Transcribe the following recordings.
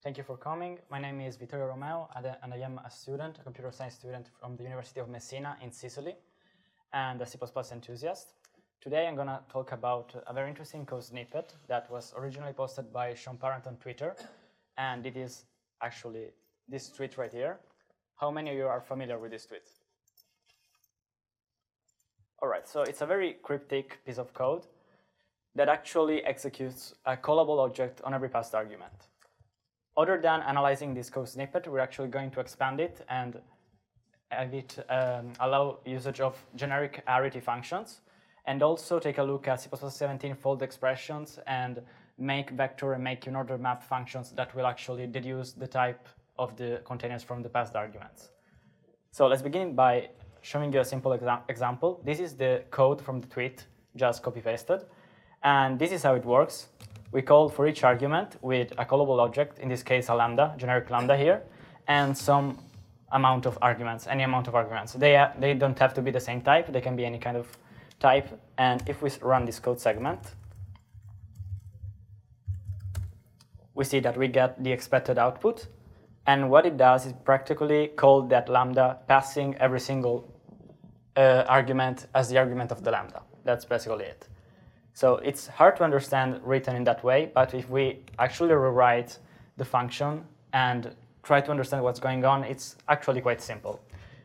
Thank you for coming. My name is Vittorio Romeo, and I am a student, a computer science student from the University of Messina in Sicily, and a C++ enthusiast. Today I'm going to talk about a very interesting code snippet that was originally posted by Sean Parent on Twitter, and it is actually this tweet right here. How many of you are familiar with this tweet? All right, so it's a very cryptic piece of code that actually executes a callable object on every passed argument. Other than analyzing this code snippet, we're actually going to expand it and have it allow usage of generic arity functions, and also take a look at C++17 fold expressions and make vector and make in-order map functions that will actually deduce the type of the containers from the passed arguments. So let's begin by showing you a simple example. This is the code from the tweet, just copy-pasted. And this is how it works. We call for each argument with a callable object, in this case a lambda, generic lambda here, and some amount of arguments, any amount of arguments. They don't have to be the same type, they can be any kind of type. And if we run this code segment, we see that we get the expected output. And what it does is practically call that lambda, passing every single argument as the argument of the lambda. That's basically it. So it's hard to understand written in that way, but if we actually rewrite the function and try to understand what's going on, it's actually quite simple.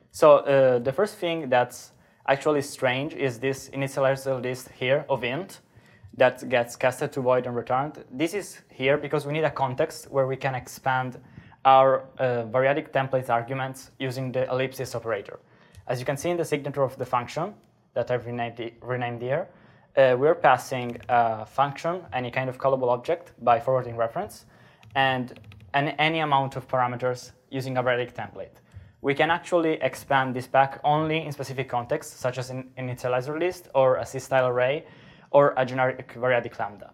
So the first thing that's actually strange is this initializer list here of int that gets casted to void and returned. This is here because we need a context where we can expand our variadic template arguments using the ellipsis operator. As you can see in the signature of the function that I've renamed here, we're passing a function, any kind of callable object by forwarding reference, and any amount of parameters using a variadic template. We can actually expand this back only in specific contexts, such as an initializer list or a C-style array or a generic variadic lambda.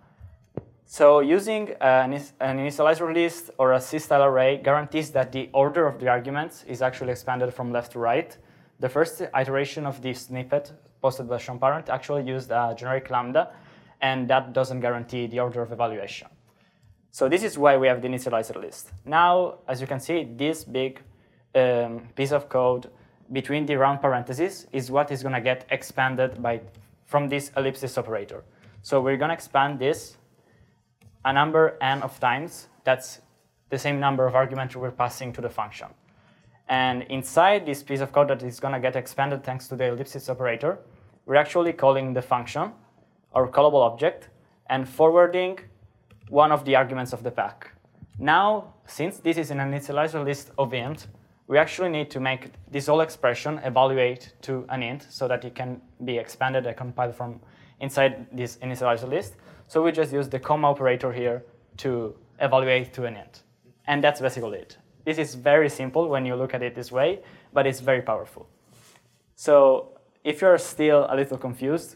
So using an initializer list or a C-style array guarantees that the order of the arguments is actually expanded from left to right. The first iteration of this snippet posted by Sean Parent actually used a generic lambda, and that doesn't guarantee the order of evaluation. So this is why we have the initializer list. Now, as you can see, this big piece of code between the round parentheses is what is going to get expanded from this ellipsis operator. So we're going to expand this a number n of times. That's the same number of arguments we're passing to the function. And inside this piece of code that is going to get expanded thanks to the ellipsis operator, we're actually calling the function, our callable object, and forwarding one of the arguments of the pack. Now, since this is an initializer list of int, we actually need to make this whole expression evaluate to an int so that it can be expanded and compiled from inside this initializer list. So we just use the comma operator here to evaluate to an int. And that's basically it. This is very simple when you look at it this way, but it's very powerful. So if you're still a little confused,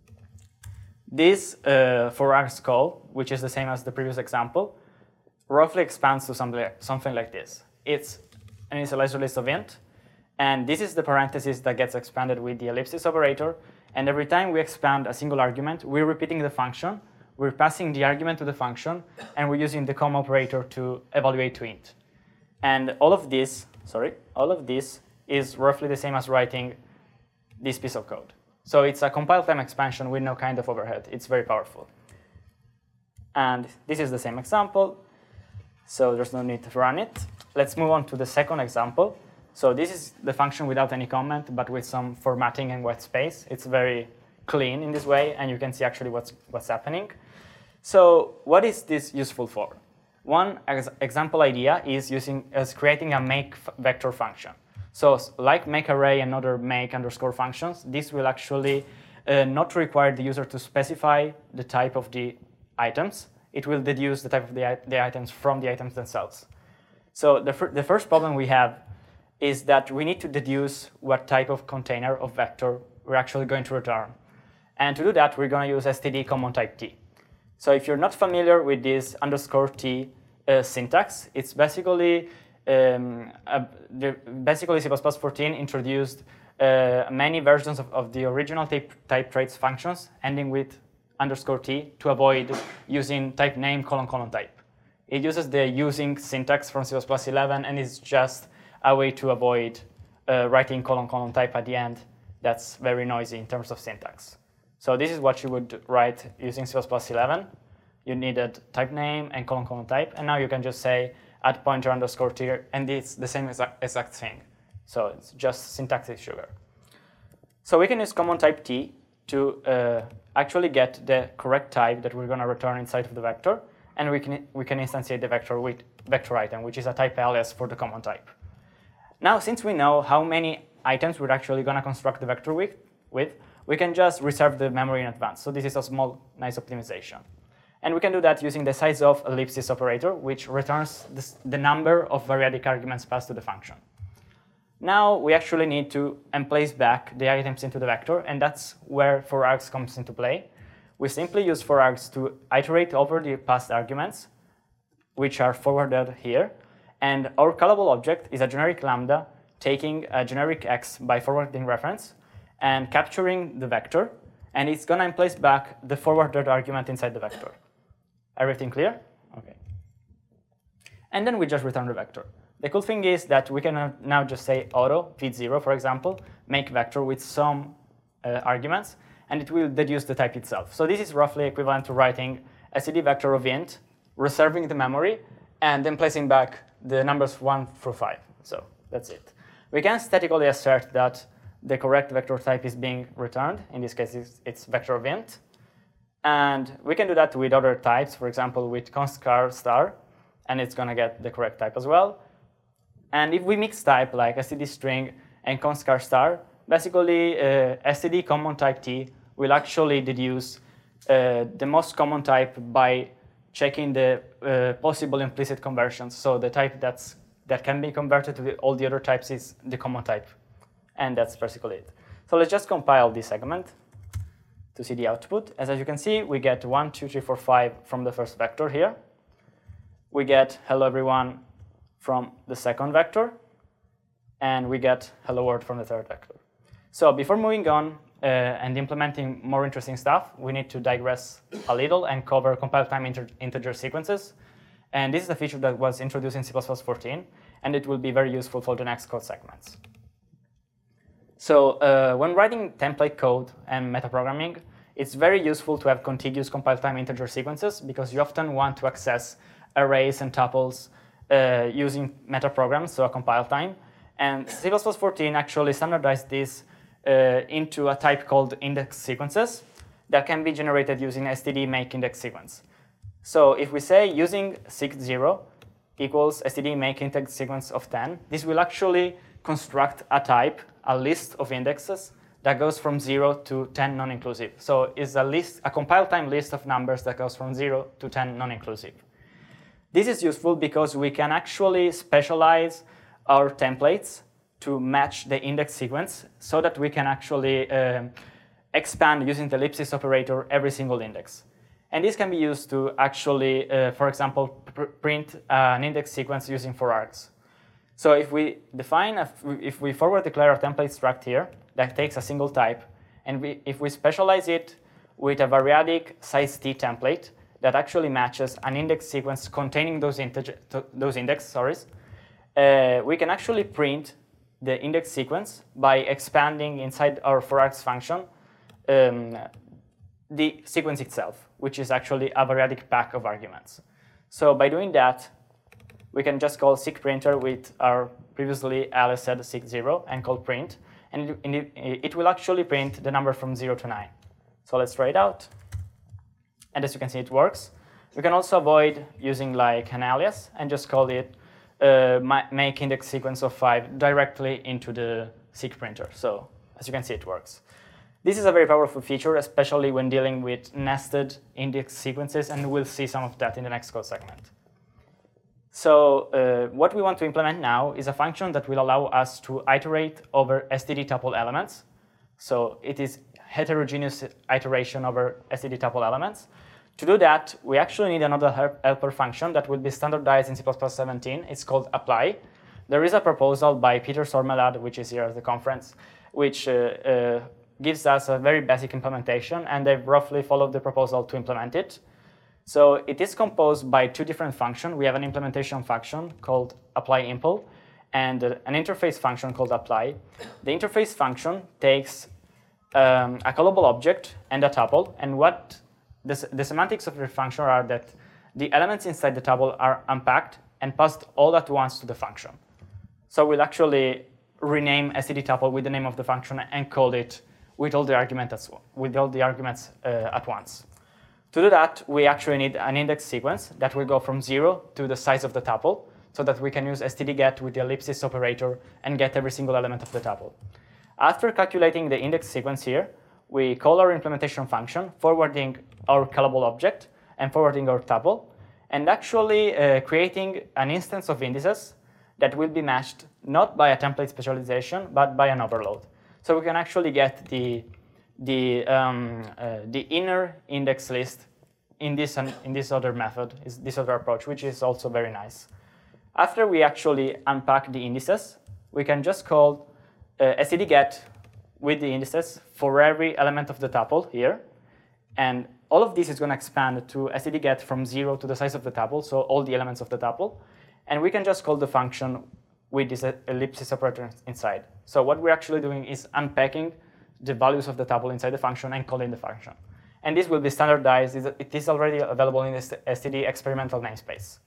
this for-args call, which is the same as the previous example, roughly expands to something like this. It's an initializer list of int, and this is the parenthesis that gets expanded with the ellipsis operator. And every time we expand a single argument, we're repeating the function, we're passing the argument to the function, and we're using the comma operator to evaluate to int. And all of this is roughly the same as writing this piece of code. So it's a compile time expansion with no kind of overhead. It's very powerful. And this is the same example, so there's no need to run it. Let's move on to the second example. So this is the function without any comment, but with some formatting and white space. It's very clean in this way, and you can see actually what's happening. So what is this useful for? One example idea is creating a make vector function. So like make array and other make underscore functions, this will actually not require the user to specify the type of the items. It will deduce the type of the items from the items themselves. So the first problem we have is that we need to deduce what type of container of vector we're actually going to return. And to do that, we're going to use std common type t. So if you're not familiar with this underscore t syntax, it's basically C++14 introduced many versions of the original type traits functions ending with underscore t to avoid using type name : type. It uses the using syntax from C++11, and it's just a way to avoid writing colon type at the end. That's very noisy in terms of syntax. So this is what you would write using C++11. You needed type name and colon type, and now you can just say add pointer underscore tier, and it's the same exact thing. So it's just syntactic sugar. So we can use common type t to actually get the correct type that we're going to return inside of the vector, and we can instantiate the vector with vector item, which is a type alias for the common type. Now, since we know how many items we're actually going to construct the vector with, we can just reserve the memory in advance. So this is a small, nice optimization. And we can do that using the size of ellipsis operator, which returns the number of variadic arguments passed to the function. Now we actually need to emplace back the items into the vector, and that's where forArgs comes into play. We simply use forArgs to iterate over the passed arguments, which are forwarded here. And our callable object is a generic lambda taking a generic x by forwarding reference and capturing the vector, and it's going to emplace back the forwarded argument inside the vector. Everything clear? Okay. And then we just return the vector. The cool thing is that we can now just say auto, v0, for example, make vector with some arguments, and it will deduce the type itself. So this is roughly equivalent to writing std vector of int, reserving the memory, and then placing back the numbers 1 through 5. So that's it. We can statically assert that the correct vector type is being returned. In this case, it's vector of int. And we can do that with other types, for example, with constchar star, and it's going to get the correct type as well. And if we mix type like std string and constchar star, basically std common type t will actually deduce the most common type by checking the possible implicit conversions. So the type that can be converted to all the other types is the common type. And that's basically it. So let's just compile this segment to see the output. As you can see, we get 1, 2, 3, 4, 5 from the first vector here. We get hello everyone from the second vector. And we get hello world from the third vector. So before moving on and implementing more interesting stuff, we need to digress a little and cover compile time integer sequences. And this is a feature that was introduced in C++14, and it will be very useful for the next code segments. So when writing template code and metaprogramming, it's very useful to have contiguous compile time integer sequences because you often want to access arrays and tuples using metaprograms, so a compile time. And C++14 actually standardized this into a type called index sequences that can be generated using std make index sequence. So if we say using sig0 equals std make index sequence of 10, this will actually construct a type, a list of indexes that goes from 0 to 10 non-inclusive. So it's a compile time list of numbers that goes from 0 to 10 non-inclusive. This is useful because we can actually specialize our templates to match the index sequence so that we can actually expand using the ellipsis operator every single index. And this can be used to actually, for example, print an index sequence using forArgs. So if we if we forward declare a template struct here that takes a single type, and if we specialize it with a variadic size t template that actually matches an index sequence containing those indexes, we can actually print the index sequence by expanding inside our forArgs function the sequence itself, which is actually a variadic pack of arguments. So by doing that, we can just call sigprinter with our previously alias said sig0 and call print, and it will actually print the number from 0 to 9. So let's try it out. And as you can see, it works. We can also avoid using like an alias and just call it make index sequence of 5 directly into the sigprinter. So as you can see, it works. This is a very powerful feature, especially when dealing with nested index sequences, and we'll see some of that in the next code segment. So what we want to implement now is a function that will allow us to iterate over std tuple elements. So it is heterogeneous iteration over std tuple elements. To do that, we actually need another helper function that will be standardized in C++17. It's called apply. There is a proposal by Peter Sormelad, which is here at the conference, which gives us a very basic implementation, and they've roughly followed the proposal to implement it. So it is composed by two different functions. We have an implementation function called apply_impl and an interface function called apply. The interface function takes a callable object and a tuple, and what the semantics of the function are that the elements inside the tuple are unpacked and passed all at once to the function. So we'll actually rename std tuple with the name of the function and call it with all the arguments at once. To do that, we actually need an index sequence that will go from 0 to the size of the tuple, so that we can use std_get with the ellipsis operator and get every single element of the tuple. After calculating the index sequence here, we call our implementation function, forwarding our callable object and forwarding our tuple, and actually creating an instance of indices that will be matched not by a template specialization, but by an overload. So we can actually get the inner index list in this other method, this other approach, which is also very nice. After we actually unpack the indices, we can just call std_get with the indices for every element of the tuple here. And all of this is going to expand to std_get from 0 to the size of the tuple, so all the elements of the tuple. And we can just call the function with this ellipsis operator inside. So what we're actually doing is unpacking the values of the tuple inside the function and calling the function. And this will be standardized. It is already available in this std experimental namespace.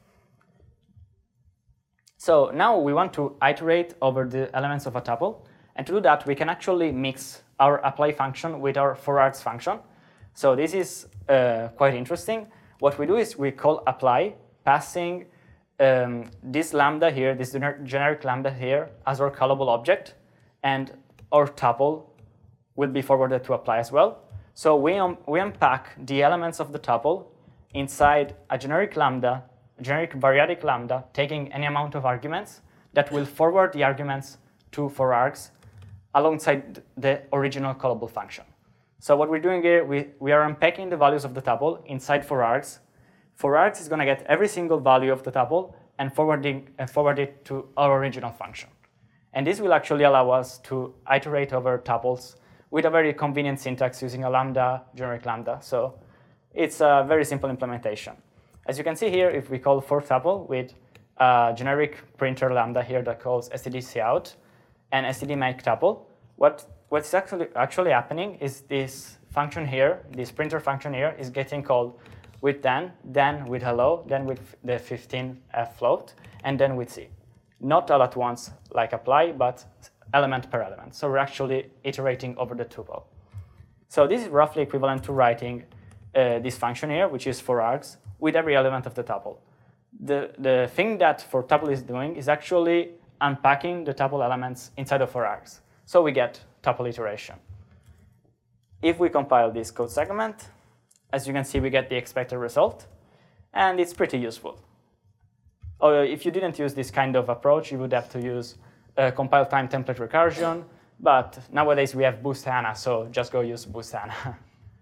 So now we want to iterate over the elements of a tuple. And to do that, we can actually mix our apply function with our forArgs function. So this is quite interesting. What we do is we call apply, passing this lambda here, this generic lambda here, as our callable object, and our tuple will be forwarded to apply as well. So we unpack the elements of the tuple inside a generic lambda, generic variadic lambda, taking any amount of arguments that will forward the arguments to forArgs alongside the original callable function. So what we're doing here, we are unpacking the values of the tuple inside forArgs. forArgs is going to get every single value of the tuple and forward it to our original function. And this will actually allow us to iterate over tuples with a very convenient syntax using a lambda, generic lambda. So it's a very simple implementation. As you can see here, if we call for tuple with a generic printer lambda here that calls std_cout and std_make_tuple, what's actually happening is this function here, this printer function here, is getting called with then with hello, then with the 15f float, and then with c. Not all at once like apply, but element per element. So we're actually iterating over the tuple. So this is roughly equivalent to writing this function here, which is forArgs, with every element of the tuple. The thing that forTuple is doing is actually unpacking the tuple elements inside of forArgs. So we get tuple iteration. If we compile this code segment, as you can see, we get the expected result, and it's pretty useful. If you didn't use this kind of approach, you would have to use compile time template recursion, but nowadays we have Boost HANA, so just go use Boost HANA.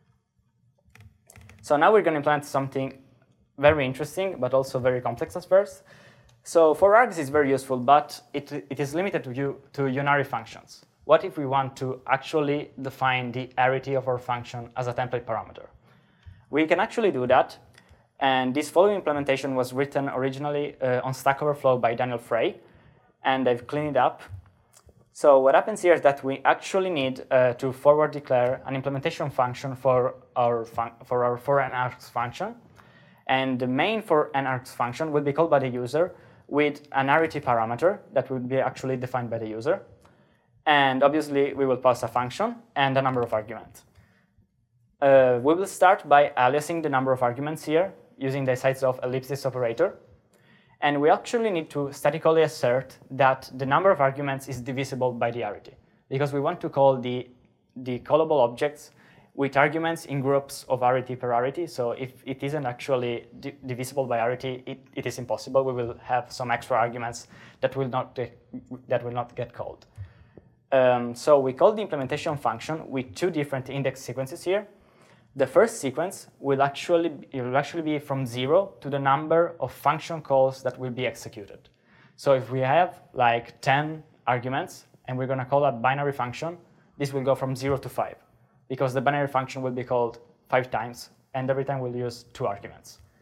So now we're going to implement something very interesting, but also very complex at first. So forArgs is very useful, but it is limited to unary functions. What if we want to actually define the arity of our function as a template parameter? We can actually do that. And this following implementation was written originally on Stack Overflow by Daniel Frey, and I've cleaned it up. So what happens here is that we actually need to forward declare an implementation function for our forArgs function. And the main forArgs function will be called by the user with an arity parameter that will be actually defined by the user. And obviously, we will pass a function and a number of arguments. We will start by aliasing the number of arguments here using the size of ellipsis operator. And we actually need to statically assert that the number of arguments is divisible by the arity, because we want to call the callable objects with arguments in groups of arity per arity. So if it isn't actually divisible by arity, it is impossible. We will have some extra arguments that will not get called. So we call the implementation function with two different index sequences here. The first sequence will actually be from 0 to the number of function calls that will be executed. So if we have like 10 arguments and we're going to call a binary function, this will go from 0 to 5, because the binary function will be called 5 times, and every time we'll use 2 arguments.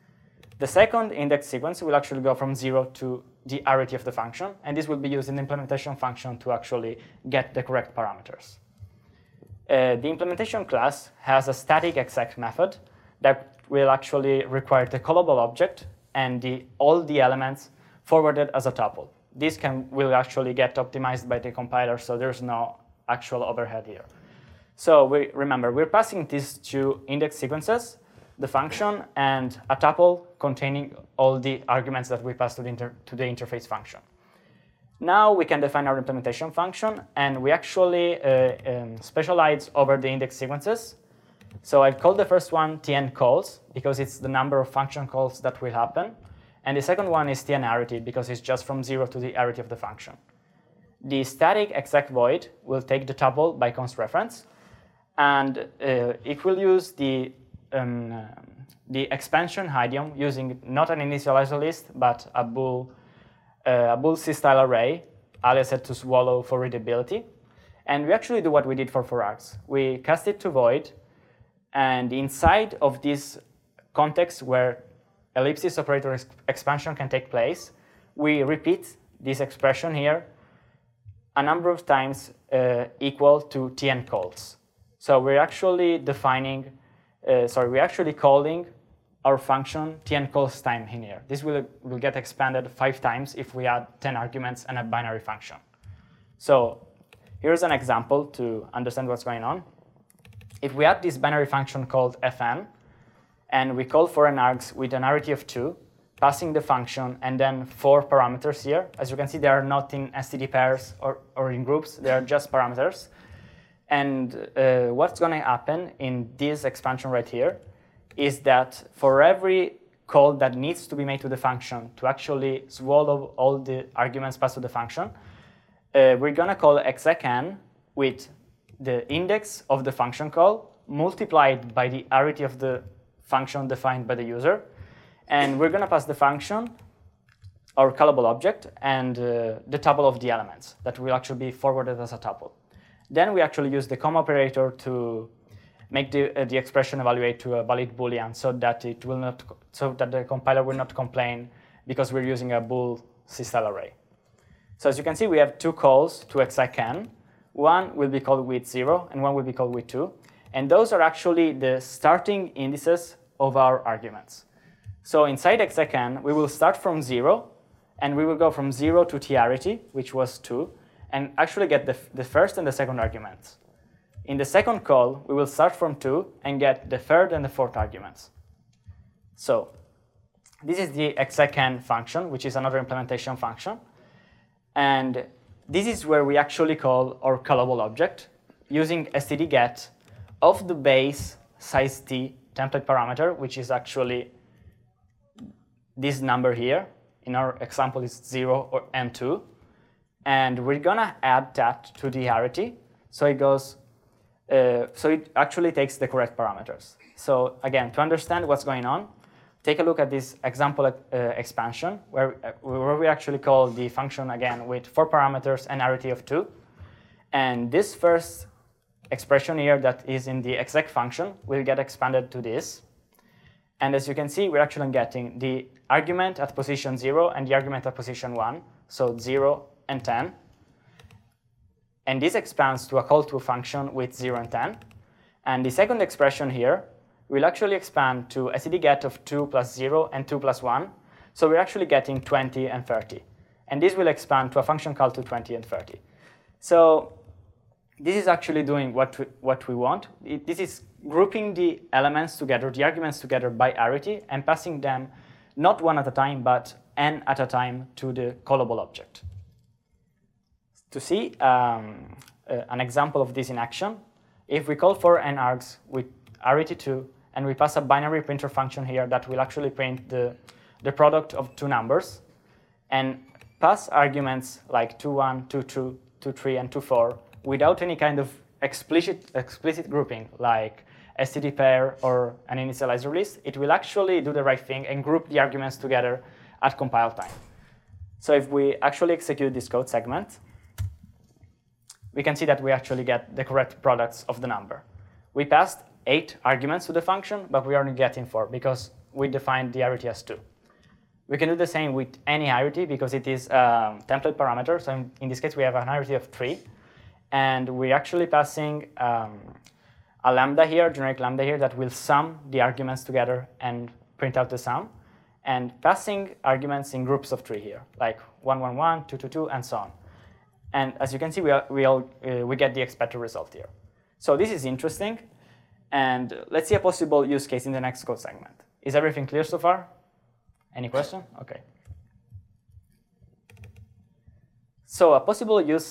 The second index sequence will actually go from 0 to the arity of the function, and this will be used in the implementation function to actually get the correct parameters. The implementation class has a static exec method that will actually require the callable object and all the elements forwarded as a tuple. This will actually get optimized by the compiler, so there's no actual overhead here. So remember, we're passing these two index sequences, the function and a tuple containing all the arguments that we pass to the interface function. Now we can define our implementation function, and we actually specialize over the index sequences. So I've called the first one tn calls because it's the number of function calls that will happen. And the second one is tn arity because it's just from 0 to the arity of the function. The static exec void will take the tuple by const reference, and it will use the expansion idiom using not an initializer list, but a bool C-style array, aliased to swallow for readability. And we actually do what we did for args. We cast it to void, and inside of this context where ellipsis operator expansion can take place, we repeat this expression here a number of times equal to tn calls. So we're actually calling our function tn calls time in here. This will get expanded 5 times if we add 10 arguments and a binary function. So here's an example to understand what's going on. If we add this binary function called fn, and we call for an args with an arity of 2, passing the function and then 4 parameters here. As you can see, they are not in STD pairs or in groups. They are just parameters. And what's going to happen in this expansion right here is that for every call that needs to be made to the function to actually swallow all the arguments passed to the function, we're going to call execn with the index of the function call multiplied by the arity of the function defined by the user. And we're going to pass the function, our callable object, and the tuple of the elements that will actually be forwarded as a tuple. Then we actually use the comma operator to make the expression evaluate to a valid Boolean so that the compiler will not complain because we're using a bool C-style array. So as you can see, we have 2 calls to execn. One will be called with 0, and one will be called with 2. And those are actually the starting indices of our arguments. So inside execn, we will start from 0, and we will go from 0 to tarity, which was 2, and actually get the first and the second arguments. In the second call, we will start from 2 and get the third and the fourth arguments. So this is the execn function, which is another implementation function. And this is where we actually call our callable object using stdget of the base size t template parameter, which is actually this number here. In our example, it's 0 or n2. And we're going to add that to the arity. So it goes, so it actually takes the correct parameters. So again, to understand what's going on, take a look at this example expansion where we actually call the function again with 4 parameters and arity of 2. And this first expression here that is in the exec function will get expanded to this. And as you can see, we're actually getting the argument at position 0 and the argument at position 1, so 0 and 10. And this expands to a call to a function with 0 and 10. And the second expression here will actually expand to a stdget of 2 plus 0 and 2 plus 1. So we're actually getting 20 and 30. And this will expand to a function call to 20 and 30. So this is actually doing what we want. This is grouping the elements together, the arguments together by arity, and passing them not one at a time, but n at a time to the callable object. To see an example of this in action, if we call for n args with arity 2, and we pass a binary printer function here that will actually print the product of 2 numbers, and pass arguments like 21, 22, 23, and 24 without any kind of explicit grouping like std pair or an initializer list, it will actually do the right thing and group the arguments together at compile time. So if we actually execute this code segment, we can see that we actually get the correct products of the number. We passed 8 arguments to the function, but we are only getting 4 because we define the hierarchy as 2. We can do the same with any hierarchy because it is a template parameter. So in this case, we have a hierarchy of 3. And we're actually passing a lambda here, generic lambda here, that will sum the arguments together and print out the sum. And passing arguments in groups of 3 here, like 1, 1, 1, 2, 2, 2, and so on. And as you can see, we get the expected result here. So this is interesting. And let's see a possible use case in the next code segment. Is everything clear so far? Any question? OK. So a possible use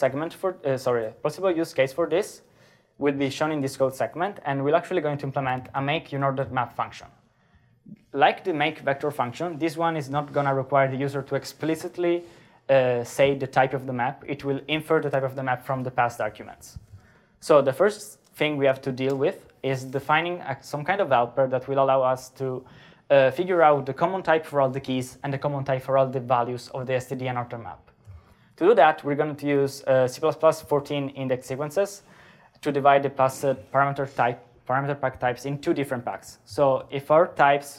case for this will be shown in this code segment, and we're actually going to implement a make unordered map function. Like the make vector function, this one is not going to require the user to explicitly say the type of the map. It will infer the type of the map from the passed arguments. So the first thing we have to deal with is defining some kind of helper that will allow us to figure out the common type for all the keys and the common type for all the values of the STD unordered map. To do that, we're going to use C++ 14 index sequences to divide the passed parameter pack types in 2 different packs. So if our types,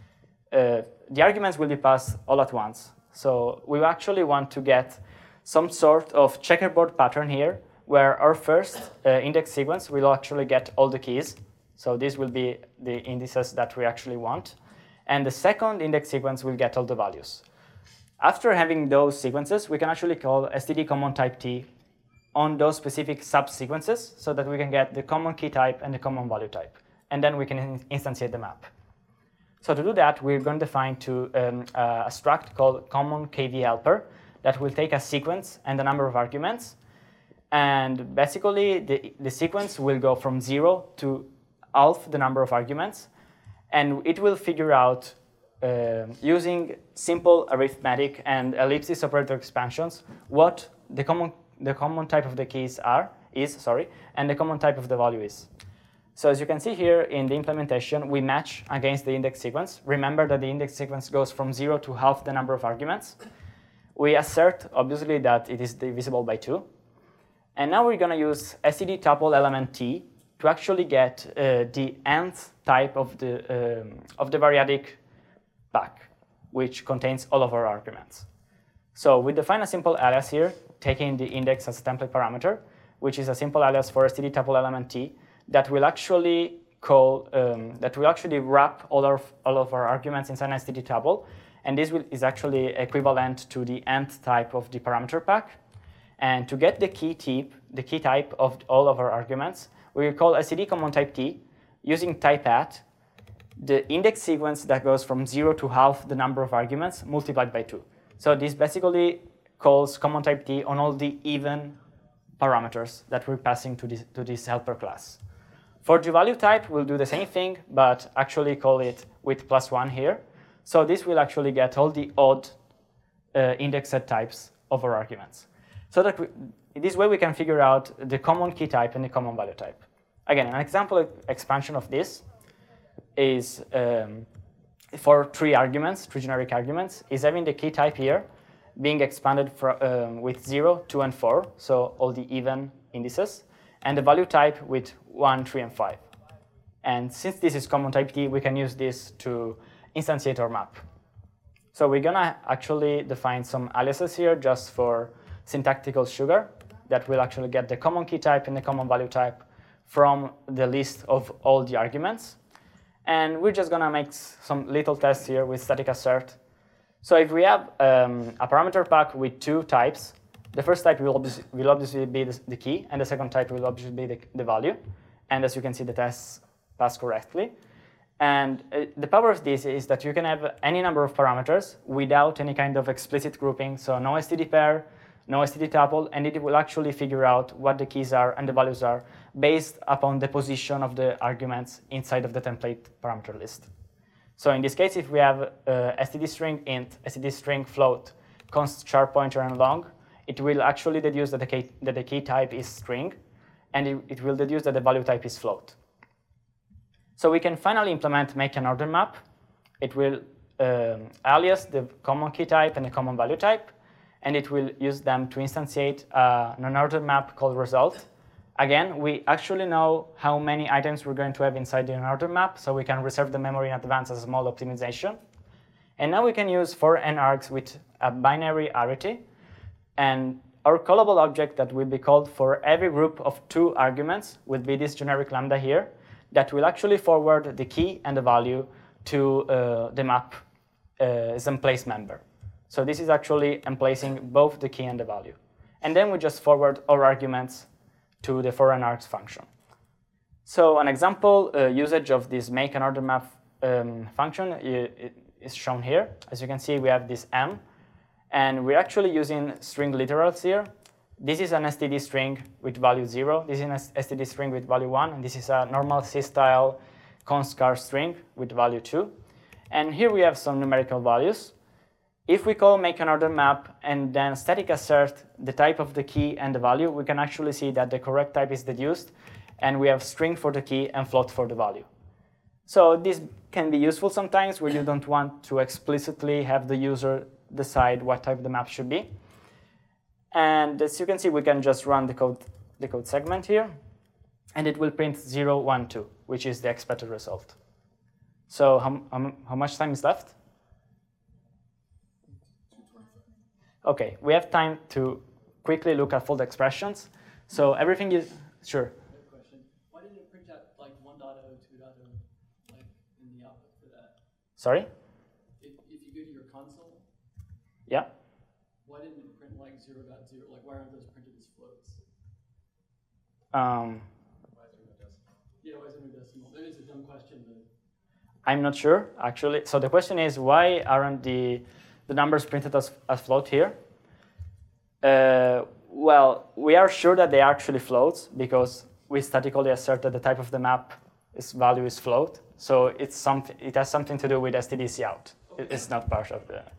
the arguments will be passed all at once. So we actually want to get some sort of checkerboard pattern here, where our first index sequence will actually get all the keys. So this will be the indices that we actually want. And the second index sequence will get all the values. After having those sequences, we can actually call std common type t on those specific subsequences so that we can get the common key type and the common value type. And then we can instantiate the map. So to do that, we're going to define a struct called common kv helper that will take a sequence and a number of arguments. And basically, the sequence will go from 0 to half the number of arguments. And it will figure out, using simple arithmetic and ellipsis operator expansions, what the common type of the keys is, and the common type of the value is. So as you can see here in the implementation, we match against the index sequence. Remember that the index sequence goes from 0 to half the number of arguments. We assert, obviously, that it is divisible by 2. And now we're going to use std tuple element t to actually get the nth type of the variadic pack, which contains all of our arguments. So we define a simple alias here, taking the index as a template parameter, which is a simple alias for std tuple element t that will actually wrap all of our arguments inside an std tuple, and this is actually equivalent to the nth type of the parameter pack. And to get the key type of all of our arguments, we will call std common type t using type at the index sequence that goes from 0 to half the number of arguments multiplied by 2. So this basically calls common type t on all the even parameters that we're passing to this helper class. For the value type, we'll do the same thing, but actually call it with +1 here. So this will actually get all the odd index set types of our arguments. So that this way we can figure out the common key type and the common value type. Again, an example expansion of this is for 3 generic arguments, is having the key type here being expanded with 0, 2, and 4, so all the even indices, and the value type with 1, 3, and 5. And since this is common type t, we can use this to instantiate our map. So we're going to actually define some aliases here just for syntactical sugar that will actually get the common key type and the common value type from the list of all the arguments. And we're just going to make some little tests here with static assert. So if we have a parameter pack with 2 types, the first type will obviously be the key, and the second type will obviously be the value. And as you can see, the tests pass correctly. And the power of this is that you can have any number of parameters without any kind of explicit grouping, so no std pair, no std tuple, and it will actually figure out what the keys are and the values are based upon the position of the arguments inside of the template parameter list. So in this case, if we have std string int, std string float, const char pointer, and long, it will actually deduce that the key type is string, and it will deduce that the value type is float. So we can finally implement make an order map. It will alias the common key type and the common value type, and it will use them to instantiate an ordered map called result Again, we actually know how many items we're going to have inside the order map, so we can reserve the memory in advance as a small optimization. And now we can use for n args with a binary arity, and our callable object that will be called for every group of 2 arguments will be this generic lambda here that will actually forward the key and the value to the map as a place member. So this is actually emplacing both the key and the value. And then we just forward our arguments to the for n args function. So an example usage of this make an order map function is shown here. As you can see, we have this m, and we're actually using string literals here. This is an std string with value 0. This is an std string with value 1. And this is a normal C-style const_char string with value 2. And here we have some numerical values. If we call make an order map and then static assert the type of the key and the value, we can actually see that the correct type is deduced, and we have string for the key and float for the value. So this can be useful sometimes where you don't want to explicitly have the user decide what type the map should be. And as you can see, we can just run the code segment here, and it will print 0, 1, 2, which is the expected result. So how much time is left? Okay, we have time to quickly look at fold expressions. So everything is, sure. Question. Why didn't it print out like 1.0, 2.0, like in the output for that? Sorry? If you go to your console, yeah. Why didn't it print like 0.0? Like why aren't those printed as floats? Why is there no decimal? Yeah, why is there no decimal? It is a dumb question, but I'm not sure, actually. So the question is, why aren't the numbers printed as float here? Well, we are sure that they are actually floats because we statically assert that the type of the map value is float. So it has something to do with stdc out. It's not part of the.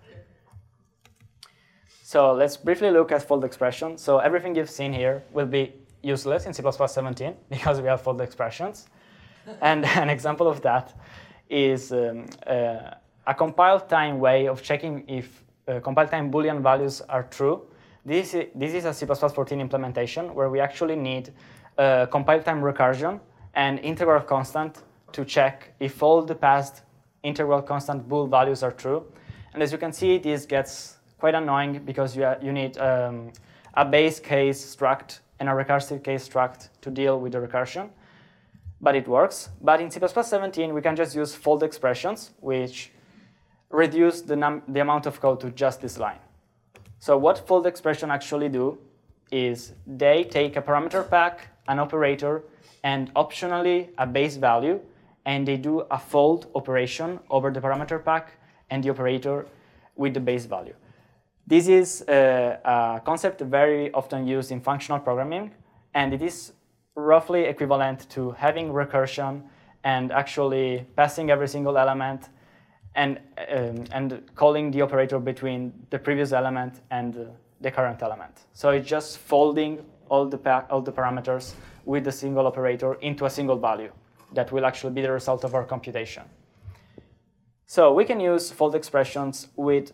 So let's briefly look at fold expression. So everything you've seen here will be useless in C++17 because we have fold expressions. And an example of that is a compile time way of checking if compile time Boolean values are true. This is a C++14 implementation where we actually need compile time recursion and integral constant to check if all the past integral constant bool values are true. And as you can see, this gets quite annoying because you need a base case struct and a recursive case struct to deal with the recursion. But it works. But in C++17, we can just use fold expressions, which reduce the amount of code to just this line. So what fold expression actually do is they take a parameter pack, an operator, and optionally a base value, and they do a fold operation over the parameter pack and the operator with the base value. This is a concept very often used in functional programming, and it is roughly equivalent to having recursion and actually passing every single element and calling the operator between the previous element and the current element. So it's just folding all the parameters with a single operator into a single value that will actually be the result of our computation. So we can use fold expressions with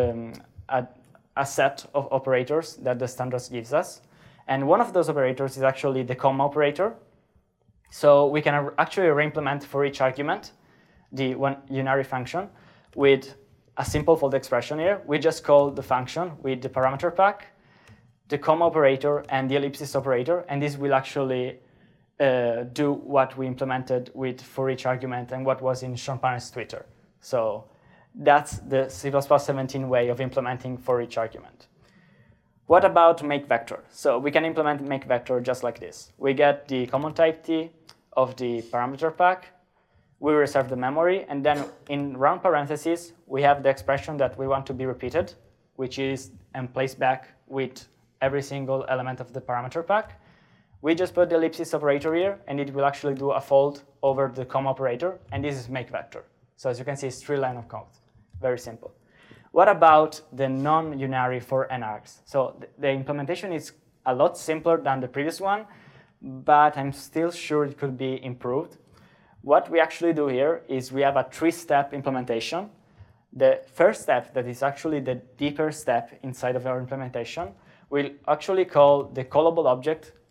a set of operators that the standards gives us. And one of those operators is actually the comma operator. So we can actually re-implement for each argument the one unary function with a simple fold expression here. We just call the function with the parameter pack, the comma operator, and the ellipsis operator. And this will actually do what we implemented with for each argument and what was in Sean Parent's Twitter. So that's the C++17 way of implementing for each argument. What about make vector? So we can implement make vector just like this. We get the common type T of the parameter pack, we reserve the memory, and then in round parentheses, we have the expression that we want to be repeated, which is and placed back with every single element of the parameter pack. We just put the ellipsis operator here, and it will actually do a fold over the comma operator, and this is make vector. So as you can see, it's 3 lines of code. Very simple. What about the non-unary for n-args? So the implementation is a lot simpler than the previous one, but I'm still sure it could be improved. What we actually do here is we have a 3-step implementation. The first step, that is actually the deeper step inside of our implementation, we'll actually call the callable object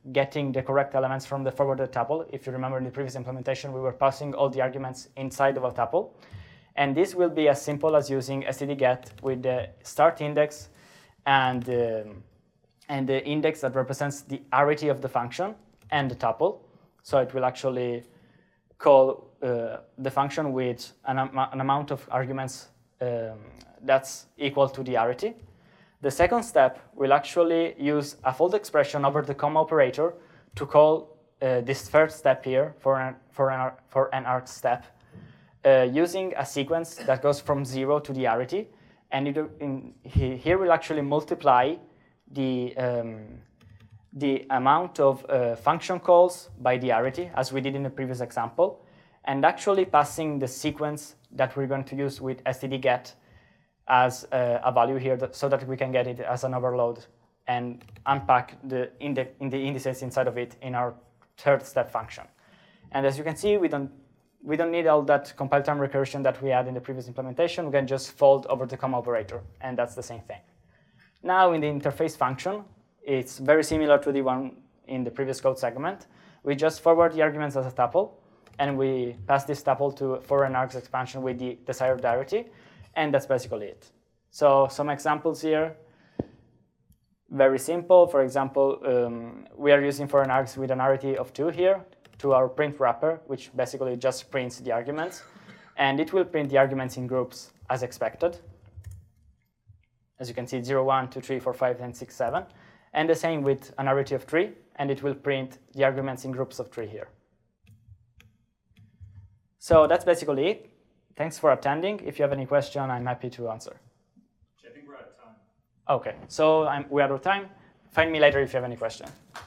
getting the correct elements from the forwarded tuple. If you remember in the previous implementation, we were passing all the arguments inside of a tuple. And this will be as simple as using std_get with the start index and the index that represents the arity of the function and the tuple. So it will actually call the function with an amount of arguments that's equal to the arity. The second step will actually use a fold expression over the comma operator to call this third step here for an arc step using a sequence that goes from 0 to the arity. And here we'll actually multiply the amount of function calls by the arity, as we did in the previous example, and actually passing the sequence that we're going to use with std_get as a value here so that we can get it as an overload and unpack the indices inside of it in our third step function. And as you can see, we don't need all that compile time recursion that we had in the previous implementation. We can just fold over the comma operator, and that's the same thing. Now in the interface function, it's very similar to the one in the previous code segment. We just forward the arguments as a tuple, and we pass this tuple to for an args expansion with the desired arity, and that's basically it. So some examples here, very simple. For example, we are using for an args with an arity of 2 here to our print wrapper, which basically just prints the arguments, and it will print the arguments in groups as expected. As you can see, 0, 1, 2, 3, 4, 5, and 6, 7. And the same with an arity of 3, and it will print the arguments in groups of 3 here. So that's basically it. Thanks for attending. If you have any question, I'm happy to answer. I think we're out of time. OK, so we're out of time. Find me later if you have any question.